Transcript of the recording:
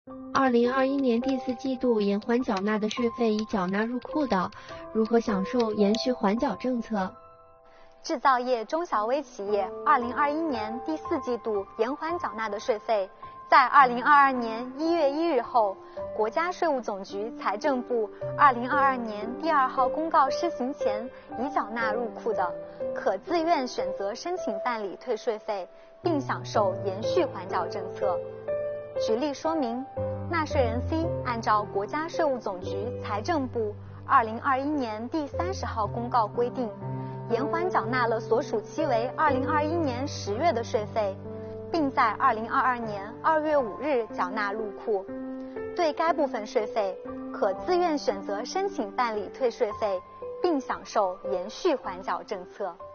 2021年第4季度延缓缴纳的税费已缴纳入库的，如何享受延续缓缴政策？ 制造业中小微企业2021年第4季度延缓缴纳的税费，在2022年1月1日后，国家税务总局财政部2022年第2号公告施行前已缴纳入库的，可自愿选择申请办理退税费，并享受延续缓缴政策。举例说明，纳税人 C 按照国家税务总局财政部2021年第30号公告规定，延缓缴纳了所属期为2021年10月的税费，并在2022年2月5日缴纳入库。对该部分税费，可自愿选择申请办理退税费，并享受延续缓缴政策。